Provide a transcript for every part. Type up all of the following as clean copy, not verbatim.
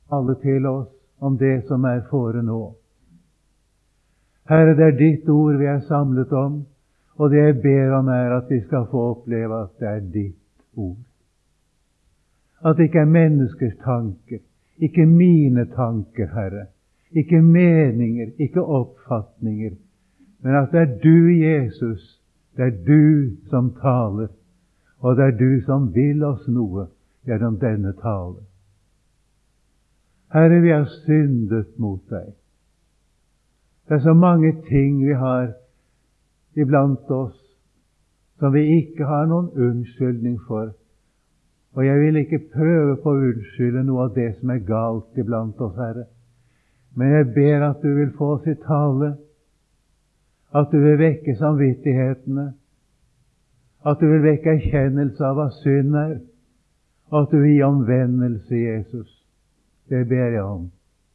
alle til oss om det som fore nå. Herre, det ditt ord vi samlet om, og det jeg ber om at vi skal få oppleve at det ditt ord. At det ikke menneskers tanker, ikke mine tanker, Herre, ikke meninger, ikke oppfatninger, men at det du, Jesus, det du som taler, og det du som vil oss noe gjennom denne tale. Herre, vi har syndet mot deg. Det så mange ting vi har iblant oss som vi ikke har noen unnskyldning for. Og jeg vil ikke prøve på å unnskylde noe av det som galt iblant oss, Herre. Men jeg ber at du vil få oss i tale, at du vil vekke samvittighetene, at du vil vekke erkjennelse av hva synd og at du vil gi omvendelse, Jesus. Det ber jeg om.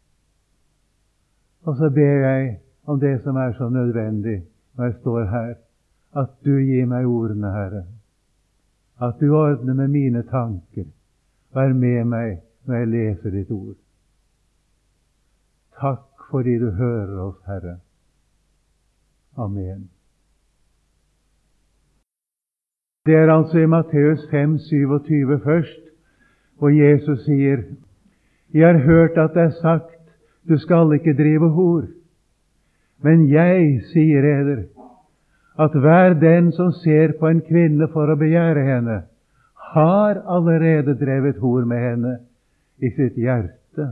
Og så ber jeg om det som så nødvendig når jeg står her, at du gir meg ordene, Herre. At du ordner med mine tanker. Vær med meg når jeg leser ditt ord. Takk fordi du hører oss, Herre. Amen. Det altså i Matteus 5:27 først, hvor Jesus sier: Jeg har hørt at det sagt, du skal ikke drive hor. Men jeg sier eder, at hver den som ser på en kvinne for å begjære henne, har allerede drevet hor med henne i sitt hjerte.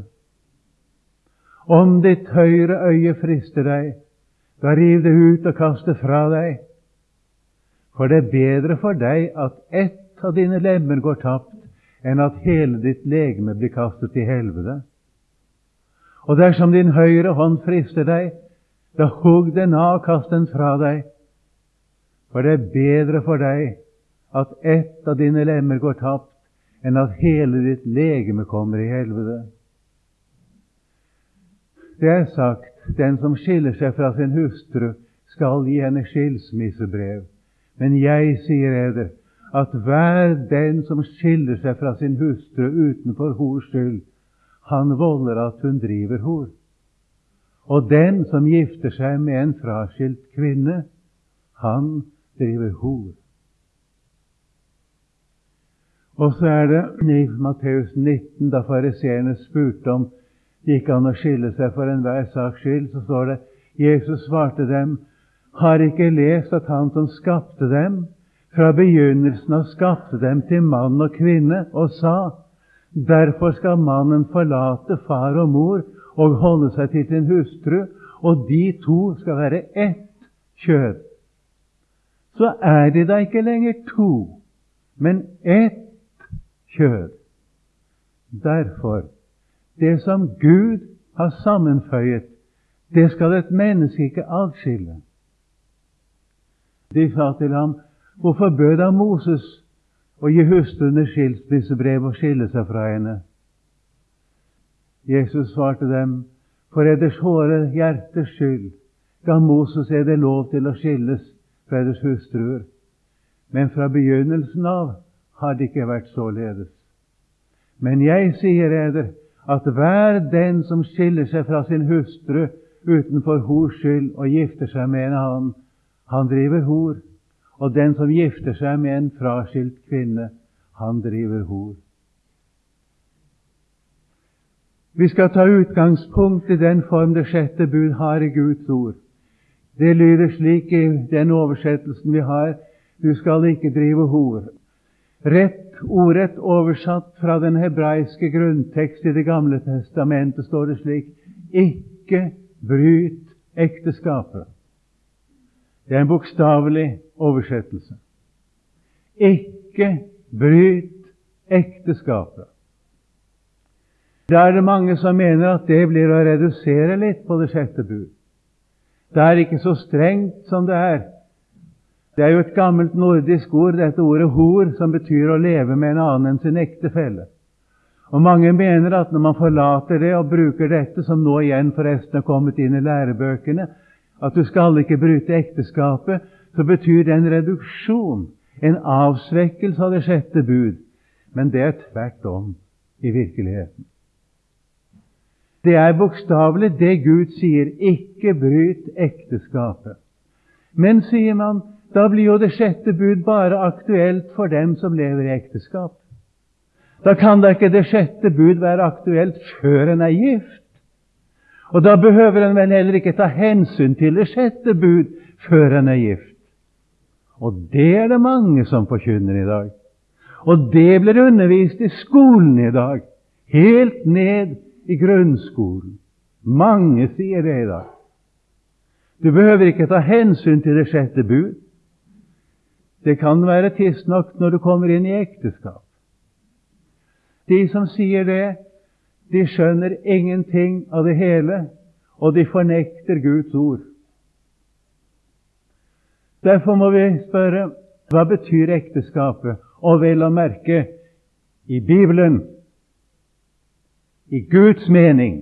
Om ditt høyre øye frister deg, da riv det ut og kast det fra deg. For det bedre for deg at ett av dine lemmer går tapt, enn at hele ditt legeme blir kastet i helvete. Og dersom din høyre hånd frister deg, da hugg den av og kast den fra deg. For det bedre for deg at ett av dine lemmer går tapt, enn at hele ditt legeme kommer i helvete. Det sagt, den som skiller seg fra sin hustru, skal gi henne skilsmissebrev. Men jeg sier eder, at hver den som skiller seg fra sin hustru utenfor hors skyld, han volder at hun driver hor. Og den som gifter seg med en fraskilt kvinne, han driver hor. Og så det i Matteus 19, da fariseerne spurte om det gikk an å skille seg for enhver saks skyld, så står det: Jesus svarte dem: har ikke lest at han som skapte dem, fra begynnelsen av skapte dem til mann og kvinne, og sa: derfor skal mannen forlate far og mor og holde seg til sin hustru, og de to skal være ett kjød. Så de da ikke lenger to, men ett kjød. Derfor, det som Gud har sammenføyet, det skal et menneske ikke adskille. De sa til ham: hvorfor bød da Moses å gi hustruene skilsmissebrev og skille seg fra henne? Jesus svarte dem: for eders hårde hjertes skyld ga Moses eder lov til å skilles fra eders hustruer. Men fra begynnelsen av har det ikke vært således. Men jeg sier eder, at hver den som skiller seg fra sin hustru utenfor hors skyld og gifter seg med en annen, han driver hor. Og den som gifter seg med en fraskilt kvinne, han driver hor. Vi skal ta utgangspunkt i den form det 6. bud har i Guds ord. Det lyder slik i den oversettelsen vi har: du skal ikke drive hor. Ordrett oversatt fra den hebraiske grunntekst i Det gamle testamentet står det slik: ikke bryt ekteskapet. Det en bokstavelig oversettelse. Ikke bryt ekteskapet. Da det mange som mener at det blir å redusere litt på det 6. bud. Det ikke så strengt som det er. Det jo et gammelt nordisk ord, dette ordet hor, som betyr å leve med en annen enn sin ektefelle. Og mange mener at når man forlater det og bruker dette, som nå igjen forresten har kommet inn i lærebøkene, at du skal ikke bryte ekteskapet, så betyr det en reduksjon, en avsvekkelse av det 6. bud. Men det tvert om i virkeligheten. Det er bokstavelig det Gud sier, ikke bryt ekteskapet. Men, sier man, da blir jo det sjette bud bare aktuelt for dem som lever i ekteskap. Da kan da ikke det sjette bud være aktuelt før en er gift. Og da behøver en vel heller ikke ta hensyn til det sjette bud før en er gift. Og det er det mange som forkynner i dag. Og det blir undervist i skolen i dag, helt ned i grunnskolen. Mange sier det i dag. Du behøver ikke ta hensyn til det sjette bud. Det kan være tidsnok når du kommer inn i ekteskap. De som sier det, de skjønner ingenting av det hele, og de fornekter Guds ord. Derfor må vi spørre, hva betyr ekteskapet? Og vel å merke, i Bibelen, i Guds mening.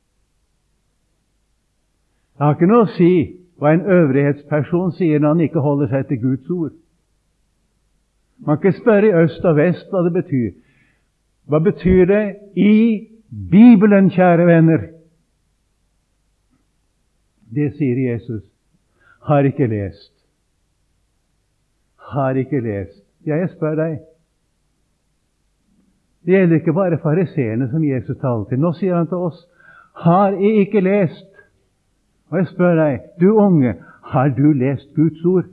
Det har ikke noe å si hva en øvrighetsperson sier når han ikke holder seg til Guds ord. Man kan ikke spørre i øst og vest hva det betyr. Hva betyr det i Bibelen, kjære venner? Det sier Jesus. Har ikke lest. Har ikke lest. Ja, jeg spør deg. Det gjelder ikke bare fariseerne som Jesus talte til. Nå sier han til oss, har jeg ikke lest? Og jeg spør deg, du unge, har du lest Guds ord?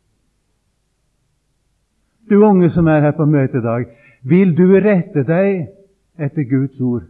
Du unge som er her på møte i dag, vil du rette deg etter Guds ord?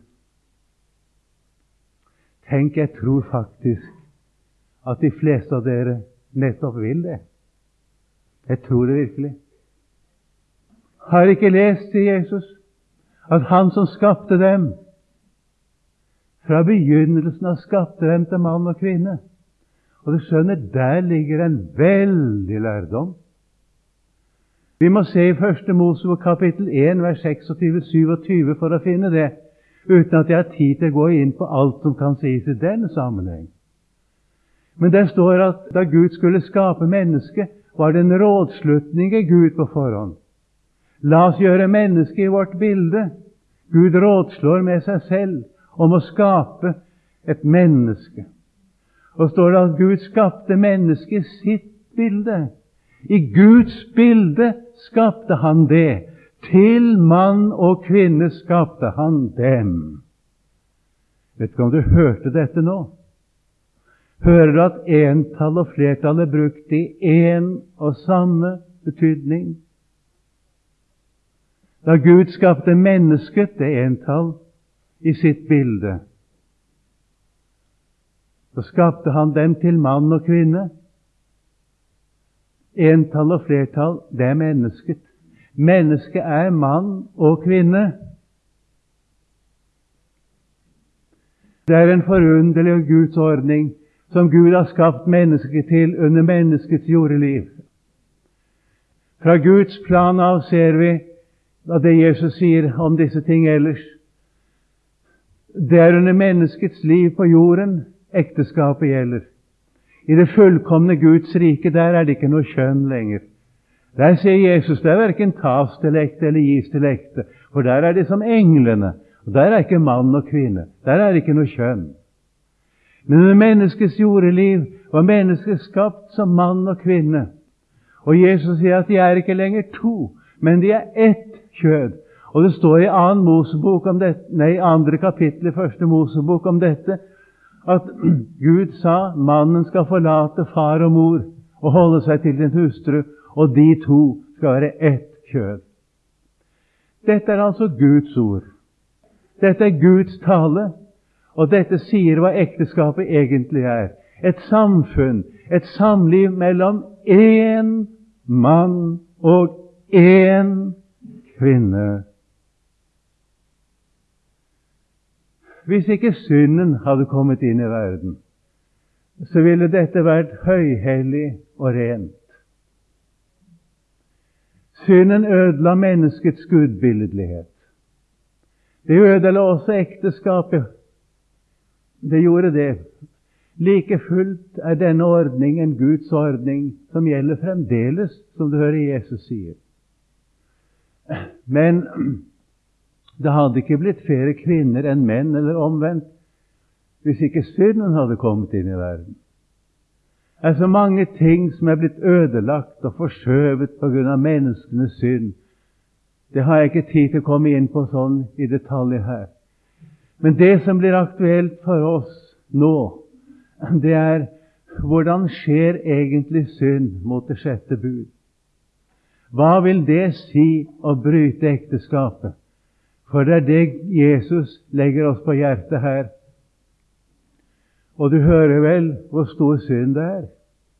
Tenk, jeg tror faktisk at de fleste av dere nettopp vil det. Jeg tror det virkelig. Har ikke lest, sier Jesus, at Han som skapte dem, fra begynnelsen av skapte dem til mann og kvinne. Og du skjønner, der ligger en veldig lærdom. Vi må se i 1. Mosebok kapittel 1, vers 26-27 for å finne det, uten at jeg har tid til å gå inn på alt som kan sies i denne sammenheng. Men der står at da Gud skulle skape mennesket, var det en rådslutning i Gud på forhånd. La oss gjøre mennesket i vårt bilde. Gud rådslår med seg selv om å skape et menneske. Og står det at Gud skapte mennesket i sitt bilde. I Guds bilde skapte Han det. Til mann og kvinne skapte Han dem. Vet du om du hørte dette nå? Hører du at entall og flertall er brukt i en og samme betydning? Da Gud skapte mennesket, det entall, i sitt bilde, så skapte Han dem til mann og kvinne. Entall og flertall, det er mennesket. Mennesket er mann og kvinne. Det er en forunderlig Guds ordning som Gud har skapt mennesket til under menneskets jordeliv. Fra Guds plan av ser vi at det Jesus sier om disse ting ellers. Det er under menneskets liv på jorden ekteskapet gjelder. I det fullkomne Guds rike, der er det ikke noe kjønn lenger. Der sier Jesus, det er hverken tas til ekte eller gis til ekte, for der er det som englene, og der er ikke mann og kvinne. Der er det ikke noe kjønn. Men under menneskets jordeliv var mennesket skapt som mann og kvinne. Og Jesus sier at de er ikke lenger to, men de er ett kjød. Og det står i 2. Mosebok om dette, nei, 2. kapittel i 1. Mosebok om dette, at Gud sa, mannen skal forlate far og mor og holde seg til sin hustru, og de to skal være ett kjød. Dette er altså Guds ord. Dette er Guds tale, og dette sier hva ekteskapet egentlig er. Et samfunn, et samliv mellom én mann og én kvinne. Hvis ikke synden hadde kommet inn i verden, så ville dette vært høyhellig og rent. Synden ødela menneskets gudbilledlighet. Det ødela også ekteskapet. Det gjorde det. Like fullt er denne ordningen Guds ordning, som gjelder fremdeles, som du hører Jesus sier. Men det hadde ikke blitt flere kvinner enn menn, eller omvendt, hvis ikke synden hadde kommet inn i verden. Det er så mange ting som er blitt ødelagt og forskjøvet på grunn av menneskenes synd. Det har jeg ikke tid til å komme inn på sånn i detalj her. Men det som blir aktuelt for oss nå, det er hvordan skjer egentlig synd mot det sjette bud? Hva vil det si å bryte ekteskapet? For det er det Jesus legger oss på hjertet her. Og du hører vel hvor stor synd det er.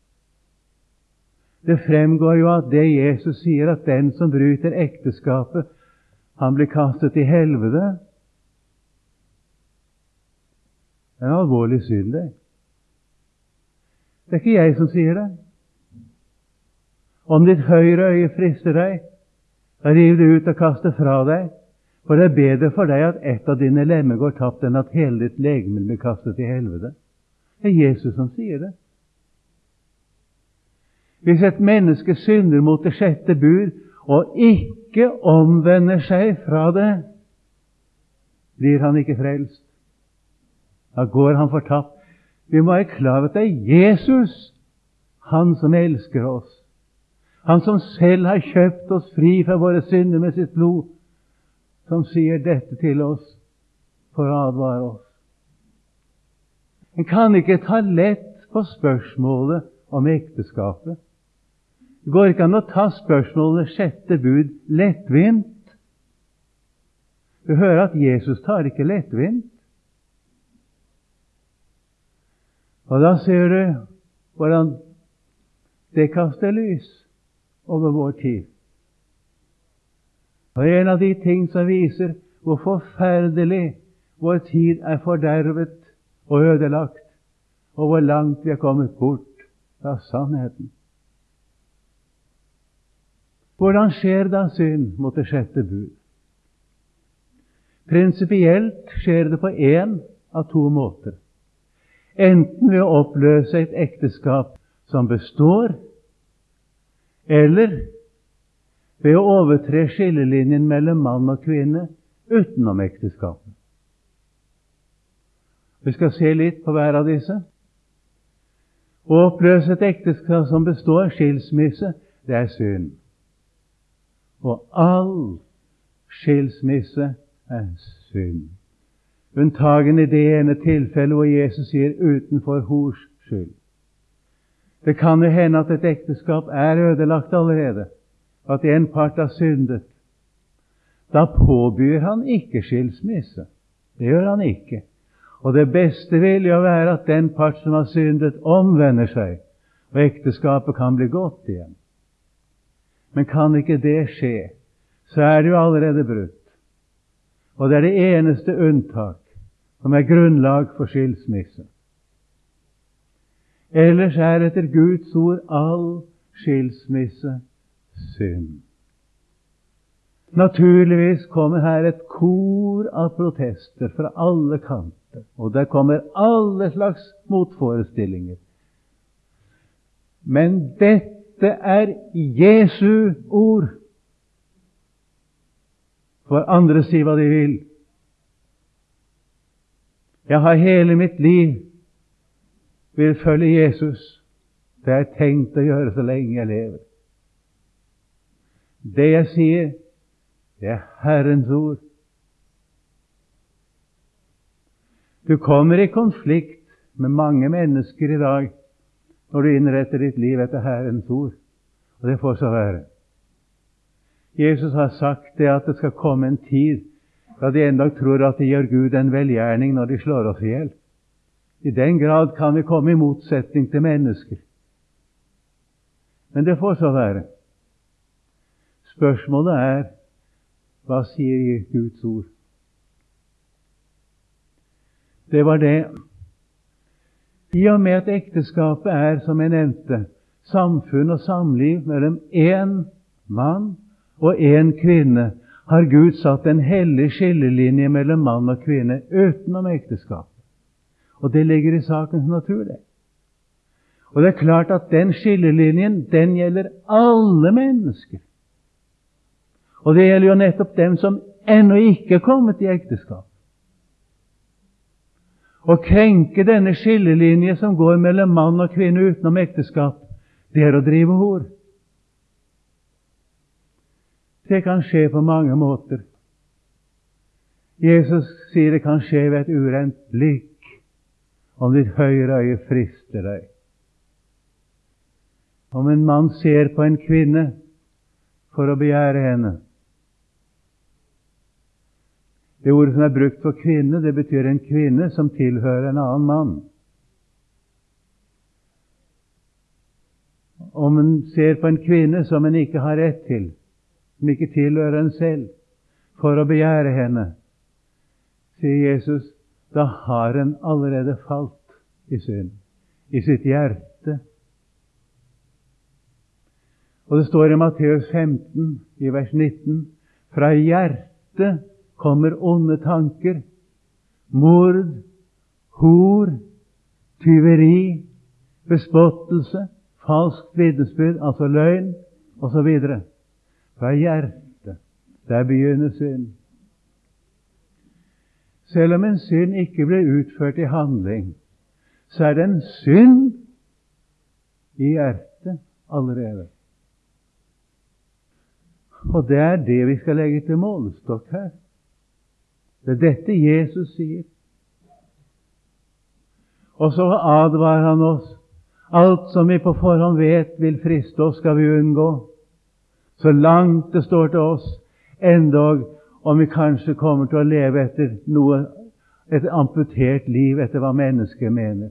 Det fremgår jo at det Jesus sier, at den som bryter ekteskapet, han blir kastet i helvete. Det er en alvorlig synd, det. Det er ikke jeg som sier det. Om ditt høyre øye frister deg, da riv det ut og kast det fra deg. For det er bedre for deg at ett av dine lemmer går tapt, enn at hele ditt legeme blir kastet i helvete. Det er Jesus som sier det. Hvis et menneske synder mot det sjette bud, og ikke omvender seg fra det, blir han ikke frelst. Da går han fortapt. Vi må være klar over at det er Jesus, han som elsker oss. Han som selv har kjøpt oss fri fra våre synder med sitt blod, som sier dette til oss for å advare oss. En kan ikke ta lett på spørsmålet om ekteskapet. Det går ikke an å ta spørsmålet sjette bud lettvint. Du hører at Jesus tar ikke lettvint. Og da ser du hvordan det kaster lys over vår tid. Og en av de ting som viser hvor forferdelig vår tid er fordervet og ødelagt, og hvor langt vi er kommet bort fra sannheten. Hvordan skjer da synd mot det sjette bud? Prinsipielt skjer det på en av to måter. Enten ved å oppløse et ekteskap som består, eller ved å overtre skillelinjen mellom mann og kvinne utenom ekteskapet. Vi skal se litt på hver av disse. Å oppløse et ekteskap som består, skilsmisse, det er synd. Og all skilsmisse er synd. Unntagen i det ene tilfellet hvor Jesus sier utenfor hors skyld. Det kan jo hende at et ekteskap er ødelagt allerede, at en part har syndet. Da påbyr han ikke skilsmisse. Det gjør han ikke. Og det beste vil jo være at den part som har syndet, omvender seg, og ekteskapet kan bli godt igjen. Men kan ikke det skje, så er det jo allerede brutt. Og det er det eneste unntak som er grunnlag for skilsmisse. Ellers er etter Guds ord all skilsmisse synd. Naturligvis kommer her et kor av protester fra alle kanter, og der kommer alle slags motforestillinger. Men dette er Jesu ord. For andre sier hva de vil. Jeg har hele mitt liv vil følge Jesus. Det har jeg tenkt å gjøre så lenge jeg lever. Det jeg sier, det er Herrens ord. Du kommer i konflikt med mange mennesker i dag når du innretter ditt liv etter Herrens ord. Og det får så være. Jesus har sagt det at det skal komme en tid da de en dag tror at de gjør Gud en velgjerning når de slår oss i hjel. I den grad kan vi komme i motsetning til mennesker. Men det får så være. Spørsmålet er, hva sier Guds ord? Det var det. I og med at ekteskapet er, som jeg nevnte, samfunn og samliv mellom en mann og en kvinne, har Gud satt en hellig skillelinje mellom mann og kvinne utenom ekteskapet. Og det ligger i sakens natur, det. Og det er klart at den skillelinjen, den gjelder alle mennesker. Og det gjelder jo nettopp dem som ennå ikke er kommet i ekteskap. Å krenke denne skillelinje som går mellom mann og kvinne utenom ekteskap, det å drive hor. Det kan skje på mange måter. Jesus sier det kan skje ved et urent blikk, om ditt høyre øye frister deg. Om en mann ser på en kvinne for å begjære henne. Det ordet som er brukt for kvinne, det betyr en kvinne som tilhører en annen mann. Om en ser på en kvinne som en ikke har rett til, som ikke tilhører en selv, for å begjære henne, sier Jesus, da har en allerede falt i synd, i sitt hjerte. Og det står i Matteus 15, i vers 19, fra hjertet kommer onde tanker, mord, hor, tyveri, bespottelse, falskt vitnesbyrd, altså løgn, osv. Fra hjertet, der begynner synd. Selv om en synd ikke blir utført i handling, så er det en synd i hjertet allerede. Og det er det vi skal legge til målestokk her. Det er dette Jesus sier. Og så advarer han oss. Alt som vi på forhånd vet vil friste oss, skal vi unngå. Så langt det står til oss, endog om vi kanskje kommer til å leve etter noe, et amputert liv etter hva mennesket mener.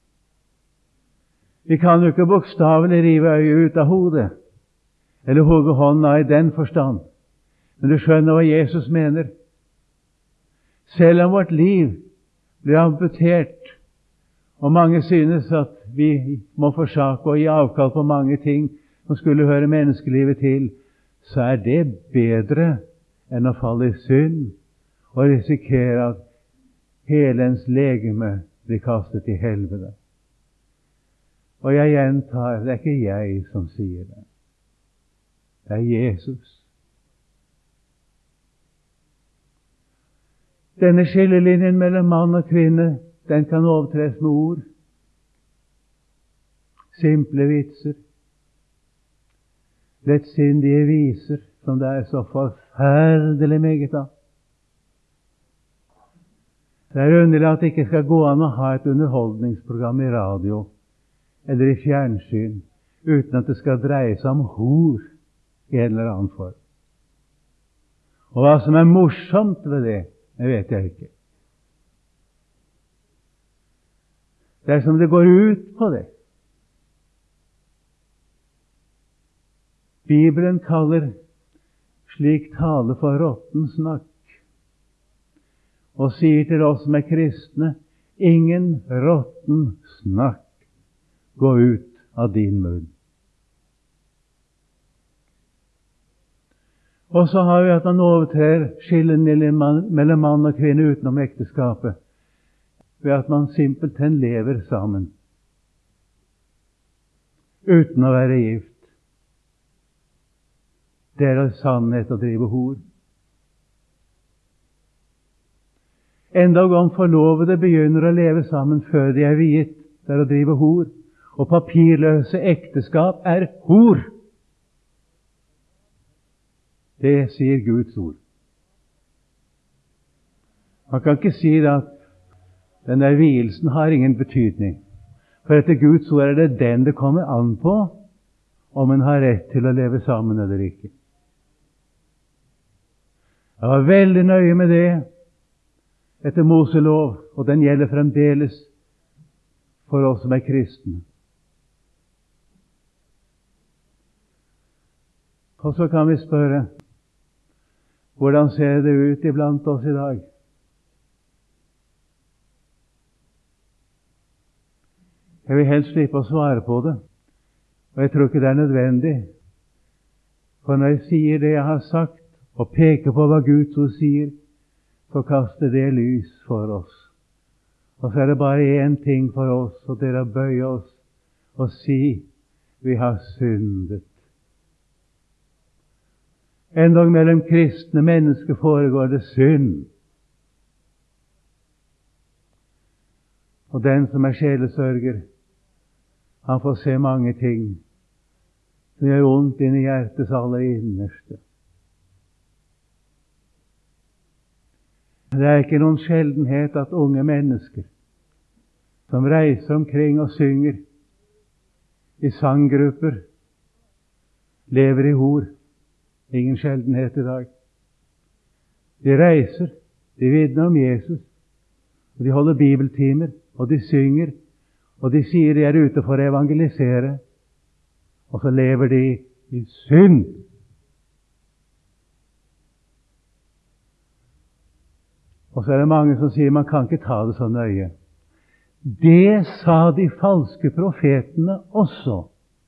Vi kan jo ikke bokstavelig rive øyet ut av hodet, eller hogge hånda i den forstand. Men du skjønner hva Jesus mener. Selv om vårt liv blir amputert, og mange synes at vi må forsake og gi avkall på mange ting som skulle høre menneskelivet til, så er det bedre enn å falle i synd og risikere at hele ens legeme blir kastet i helvete. Og jeg gjentar, det er ikke jeg som sier det. Det er Jesus. Denne skillelinjen mellom mann og kvinne, den kan overtres med ord. Simple vitser. Lettsindige viser, som det er så forferdelig meget av. Det er underlig at det ikke skal gå an å ha et underholdningsprogram i radio eller i fjernsyn uten at det skal dreie seg om hor i en eller annen form. Og hva som er morsomt ved det vet jeg ikke. Det er som det går ut på det. Bibelen kaller slik tale for råtten snakk, og sier til oss som er kristne, ingen råtten snakk gå ut av din munn. Og så har vi at han overtrer skillelinjen mellom mann og kvinne utenom ekteskapet, ved at man simpelthen lever sammen, uten å være gift. Det er sannhet å drive hor. Endog om forlovede begynner å leve sammen før de er viet, det er å drive hor. Og papirløse ekteskap er hor. Det sier Guds ord. Man kan ikke si at den der vielsen har ingen betydning. For etter Guds ord er det den det kommer an på, om en har rett til å leve sammen eller ikke. Jeg var veldig nøye med det etter Moselov, og den gjelder fremdeles for oss som er kristne. Og så kan vi spørre, hvordan ser det ut iblant oss i dag? Jeg vil helst slippe å svare på det, og jeg tror ikke det er nødvendig. For når jeg sier det jeg har sagt, og peker på hva Guds ord sier, så kaster det lys for oss. Og så er det bare én ting for oss, og det er å bøye oss og si, vi har syndet. Endog mellom kristne mennesker foregår det synd. Og den som er sjelesørger, han får se mange ting som gjør vondt inn i hjertets aller innerste. Det er ikke noen sjeldenhet at unge mennesker som reiser omkring og synger i sanggrupper, lever i hor. Ingen sjeldenhet i dag. De reiser, de vitner om Jesus, og de holder bibeltimer, og de synger, og de sier de er ute for å evangelisere, og så lever de i synd. Og så er det mange som sier man kan ikke ta det så nøye. Det sa de falske profetene også.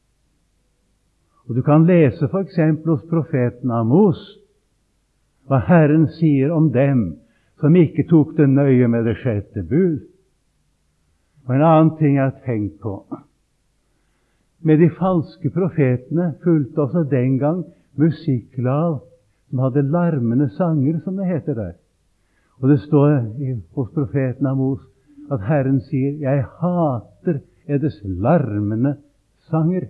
Og du kan lese for eksempel hos profeten Amos hva Herren sier om dem som ikke tok det nøye med det 6. bud. Og en annen ting jeg har tenkt på. Med de falske profetene fulgte også den gang musikklav som hadde larmende sanger, som det heter der. Og det står hos profeten Amos at Herren sier, jeg hater eders larmende sanger.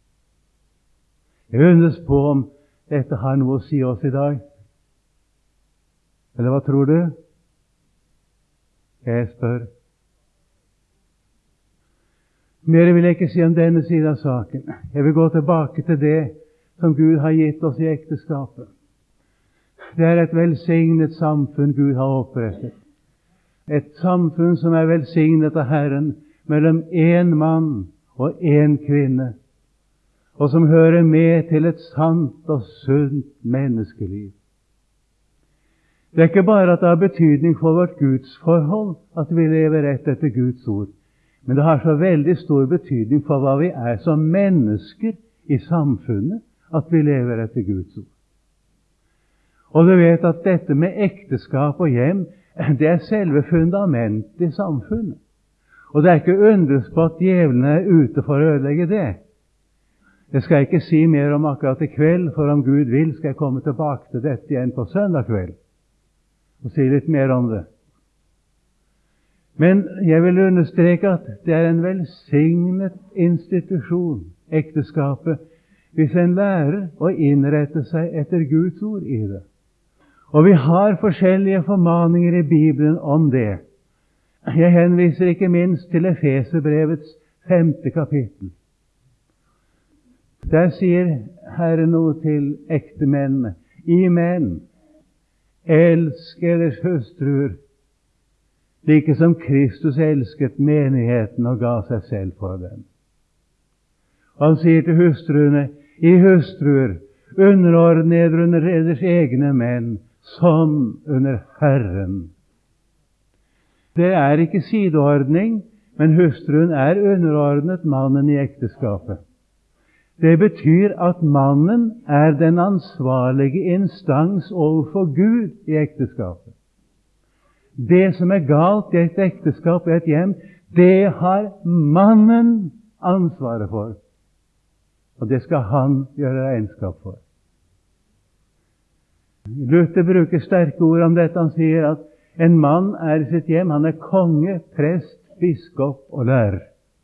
Jeg undres på om dette har noe å si oss i dag. Eller hva tror du? Jeg spør. Mer vil jeg ikke si om denne siden av saken. Jeg vil gå tilbake til det som Gud har gitt oss i ekteskapet. Det er et velsignet samfunn Gud har opprettet. Et samfunn som er velsignet av Herren mellom en mann og en kvinne, og som hører med til et sant og sunt menneskeliv. Det er ikke bare at det har betydning for vårt gudsforhold at vi lever rett etter Guds ord, men det har så veldig stor betydning for hva vi er som mennesker i samfunnet, at vi lever etter Guds ord. Og du vet at dette med ekteskap og hjem, det er selve fundamentet i samfunnet. Og det er ikke undres på at djevelen er ute for å ødelegge det. Jeg skal ikke si mer om akkurat i kveld, for om Gud vil skal jeg komme tilbake til dette igjen på søndag kveld og si litt mer om det. Men jeg vil understreke at det er en velsignet institusjon, ekteskapet, hvis en lærer å innrette seg etter Guds ord i det. Og vi har forskjellige formaninger i Bibelen om det. Jeg henviser ikke minst til Efeserbrevets 5. kapittel. Der sier Herren noe til ektemennene. I menn, elsk deres hustruer, like som Kristus elsket menigheten og ga seg selv for dem. Og han sier til hustruene, i hustruer, underordn eder under deres egne menn, som under Herren. Det er ikke sideordning, men hustruen er underordnet mannen i ekteskapet. Det betyr at mannen er den ansvarlige instans overfor Gud i ekteskapet. Det som er galt i et ekteskap og et hjem, det har mannen ansvaret for. Og det skal han gjøre regnskap for. Luther bruker sterke ord om dette. Han sier at en mann er i sitt hjem, han er konge, prest, biskop og lærer.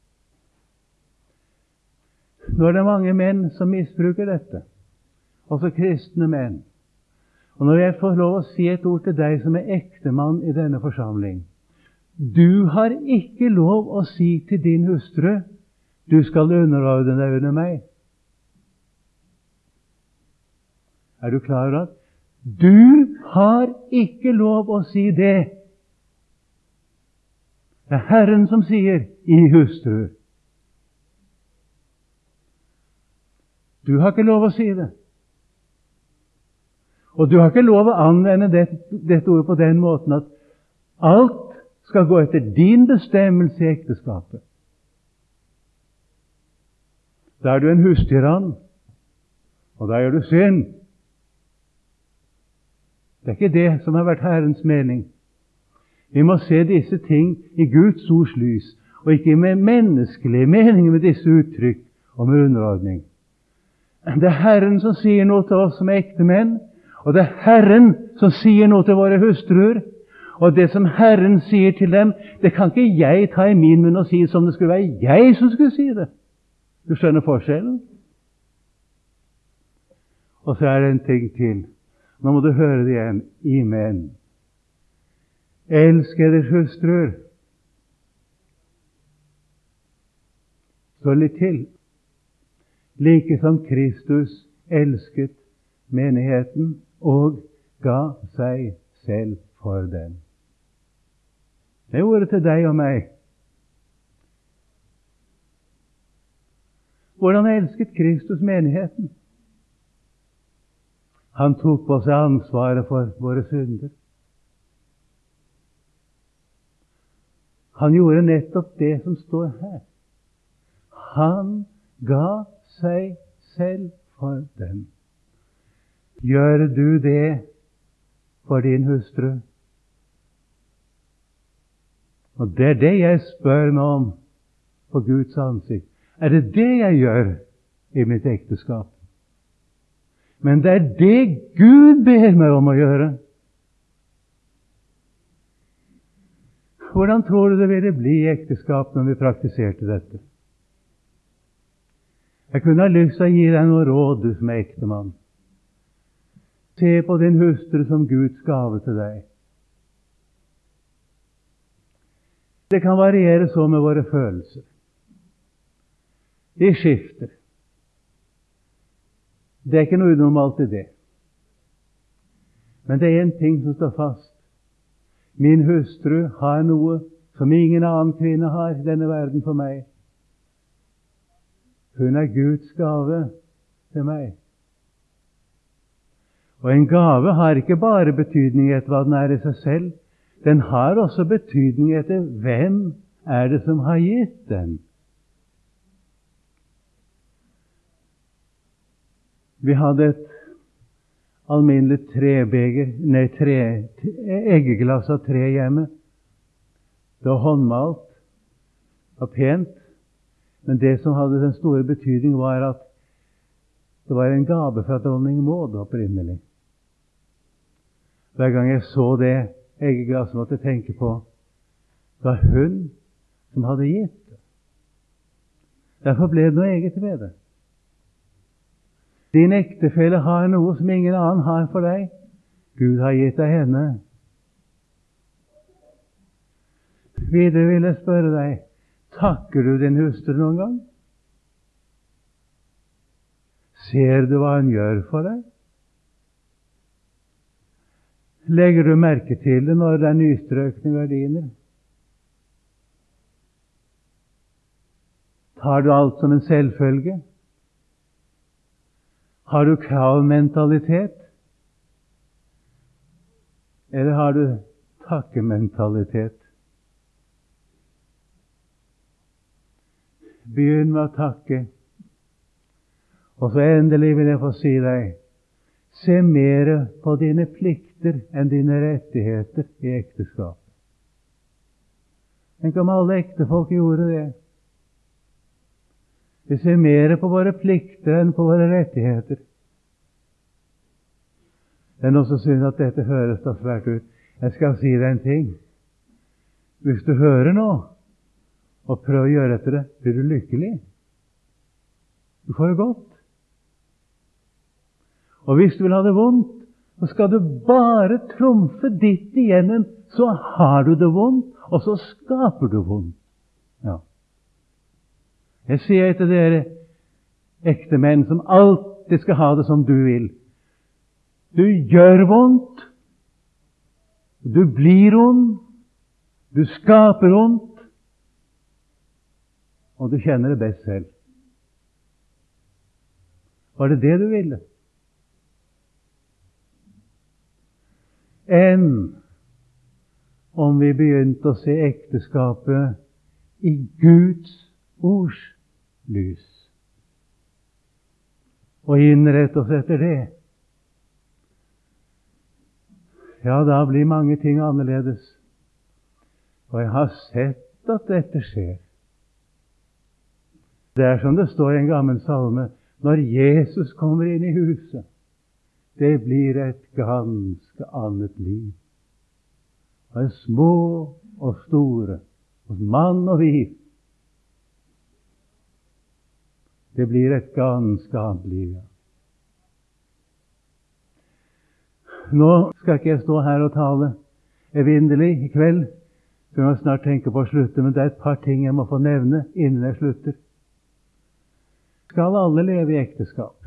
Nå er det mange menn som misbruker dette, også kristne menn. Og når jeg får lov å si et ord til deg som er ektemann i denne forsamling, du har ikke lov å si til din hustru, du skal underordne deg under meg. Er du klar over at du har ikke lov å si det? Det er Herren som sier i hustruer. Du har ikke lov å si det. Og du har ikke lov å anvende dette ordet på den måten at alt skal gå etter din bestemmelse i ekteskapet. Da er du en hustyrann, og da gjør du synd. Det er ikke det som har vært Herrens mening. Vi må se disse ting i Guds ords lys, og ikke med menneskelige meninger med disse uttrykk om underordning. Det er Herren som sier noe til oss som ektemenn, og det er Herren som sier noe til våre hustruer. Og det som Herren sier til dem, det kan ikke jeg ta i min munn og si som det skulle være jeg som skulle si det. Du skjønner forskjellen? Og så er det en ting til. Nå må du høre det igjen. I menn. Elsk deres hustruer. Så litt til. Like som Kristus elsket menigheten og ga seg selv for den. Det er ordet til deg og meg. Hvordan elsket Kristus menigheten? Han tok på seg ansvaret for våre synder. Han gjorde nettopp det som står her. Han ga seg selv for dem. Gjør du det for din hustru? Og det er det jeg spør meg om på Guds ansikt. Er det det jeg gjør i mitt ekteskap? Men det er det Gud ber meg om å gjøre. Hvordan tror du det ville bli i ekteskap når vi praktiserte dette? Jeg kunne ha lyst til å gi deg noe råd, du som er ektemann. Se på din hustru som Guds gave til deg. Det kan variere så med våre følelser. De skifter. Det er ikke noe unormalt i det. Men det er en ting som står fast. Min hustru har noe som ingen annen kvinne har i denne verden for meg. Hun er Guds gave til meg. Og en gave har ikke bare betydning etter hva den er i seg selv. Den har også betydning etter hvem er det som har gitt den. Vi hadde et alminnelig eggeglass av tre hjemme. Det var håndmalt og pent, men det som hadde den store betydning var at det var en gave fra dronning Maud opprinnelig. Hver gang jeg så det eggeglasset, måtte jeg tenke på det var hun som hadde gitt det. Derfor ble det noe eget ved det. Din ektefelle har noe som ingen annen har for deg. Gud har gitt deg henne. Videre vil jeg spørre deg, takker du din hustru noen gang? Ser du hva hun gjør for deg? Legger du merke til det når det er nystrøkne gardiner? Tar du alt som en selvfølge? Har du kravmentalitet? Eller har du takkementalitet? Begynn med å takke. Og så endelig vil jeg få si deg, se mer på dine plikter enn dine rettigheter i ekteskapet. Tenk om alle ektefolk gjorde det. Vi ser mer på våre plikter enn på våre rettigheter. Det er noen som synes at dette høres da svært ut. Jeg skal si deg en ting. Hvis du hører nå, og prøver å gjøre etter det, blir du lykkelig. Du får det godt. Og hvis du vil ha det vondt, så skal du bare trumfe ditt igjennom, så har du det vondt, og så skaper du vondt. Ja. Jeg sier til dere ekte menn som alltid skal ha det som du vil. Du gjør vondt, du blir ond, du skaper vondt, og du kjenner det best selv. Var det det du ville? Enn om vi begynte å se ekteskapet i Guds ords lys, og innrette oss etter det. Ja, da blir mange ting annerledes. Og jeg har sett at dette skjer. Det er som det står i en gammel salme, når Jesus kommer inn i huset, det blir et ganske annet liv. både små og store, hos mann og vi. Det blir et ganske annet liv. Ja. Nå skal ikke jeg stå her og tale evinnelig i kveld, så jeg må snart tenke på å slutte, men det er et par ting jeg må få nevne innen jeg slutter. Skal alle leve i ekteskap?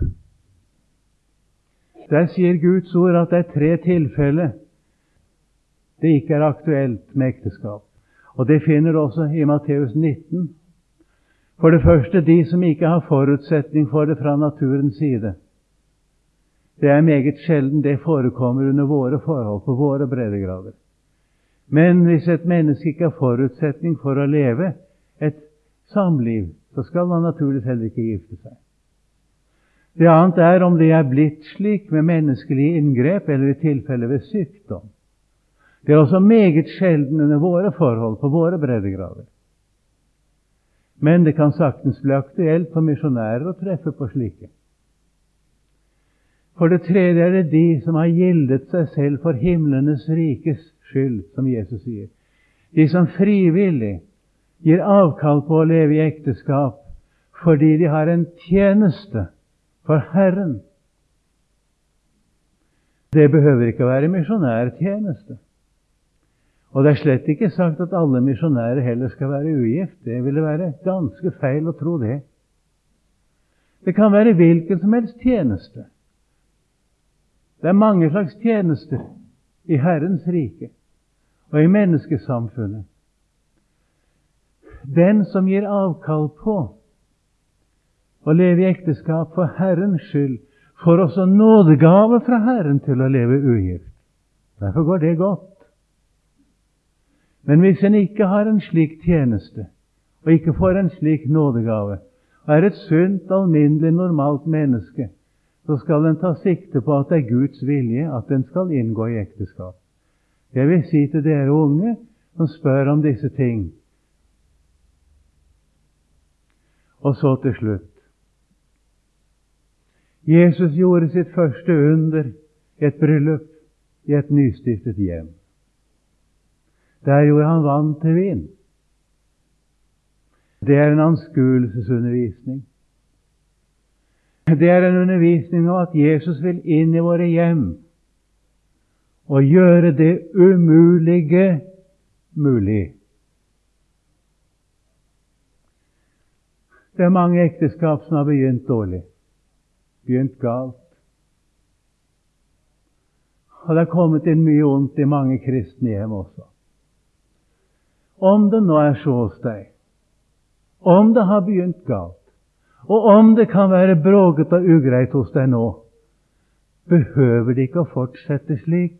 Der sier Guds ord at det er 3 tilfeller det ikke er aktuelt med ekteskap. Og det finner du også i Matteus 19. For det første, de som ikke har forutsetning for det fra naturens side. Det er meget sjelden det forekommer under våre forhold, på våre breddegrader. Men hvis et menneske ikke har forutsetning for å leve et samliv, så skal han naturligvis heller ikke gifte seg. Det annet er om det er blitt slik med menneskelige inngrep, eller i tilfelle ved sykdom. Det er også meget sjelden under våre forhold, på våre breddegrader. Men det kan saktens bli aktuelt for misjonærer å treffe på slike. For det tredje er det de som har gildet seg selv for himlenes rikes skyld, som Jesus sier. De som frivillig gir avkall på å leve i ekteskap fordi de har en tjeneste for Herren. Det behøver ikke være misjonærtjeneste. Og det er slett ikke sagt at alle misjonærer heller skal være ugift. Det ville være ganske feil å tro det. Det kan være hvilken som helst tjeneste. Det er mange slags tjenester i Herrens rike og i menneskesamfunnet. Den som gir avkall på å leve i ekteskap for Herrens skyld, får også nådegave fra Herren til å leve ugift. Derfor går det godt. Men hvis en ikke har en slik tjeneste, og ikke får en slik nådegave, og er et sunt, alminnelig, normalt menneske, så skal en ta sikte på at det er Guds vilje at en skal inngå i ekteskap. Jeg vil si til dere unge som spør om disse ting. Og så til slutt. Jesus gjorde sitt første under i et bryllup i et nystiftet hjem. Der gjorde han vann til vin. Det er en anskuelsesundervisning. Det er en undervisning om at Jesus vil inn i våre hjem og gjøre det umulige mulig. Det er mange ekteskap som har begynt dårlig, begynt galt. Og det har kommet inn mye ondt i mange kristne hjem også. Om det nå er så hos deg, om det har begynt galt, og om det kan være bråket og ugreit hos deg nå, behøver det ikke å fortsette slik.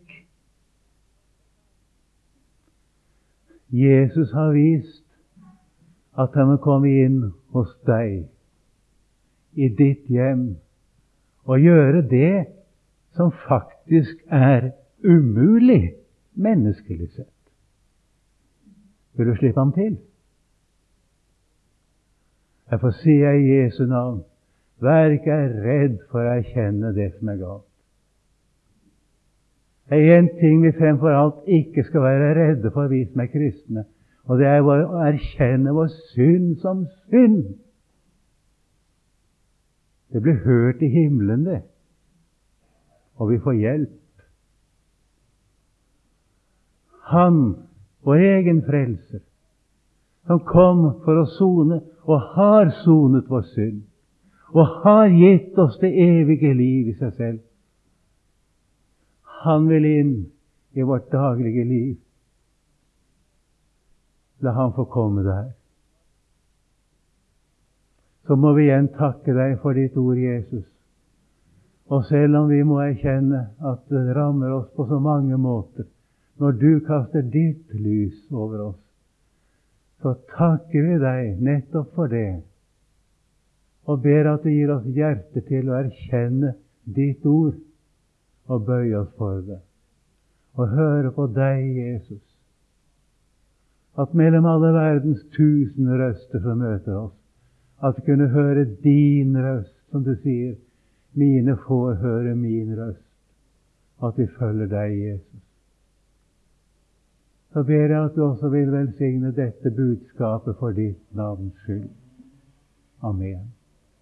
Jesus har vist at han må komme inn hos deg, i ditt hjem, og gjøre det som faktisk er umulig menneskelig sett. Vil du slippe ham til? Derfor sier jeg i Jesu navn, vær ikke redd for å erkjenne det som er galt. Det er en ting vi fremfor alt ikke skal være redde for, vi som er kristne, og det er å erkjenne vår synd som synd. Det blir hørt i himmelen, det, og vi får hjelp. Han, vår egen frelser, som kom for å sone, og har sonet vår synd, og har gitt oss det evige liv i seg selv. Han vil inn i vårt daglige liv. La ham få komme der. Så må vi igjen takke deg for ditt ord, Jesus. Og selv om vi må erkjenne at det rammer oss på så mange måter, når du kaster ditt lys over oss, så takker vi deg nettopp for det, og ber at du gir oss hjerte til å erkjenne ditt ord, og bøye oss for det, og høre på deg, Jesus. At mellom alle verdens 1000 røster som møter oss, at vi kunne høre din røst, som du sier, mine får høre min røst, at vi følger deg, Jesus. så ber jeg at du også vil velsigne dette budskapet for ditt navns skyld. Amen.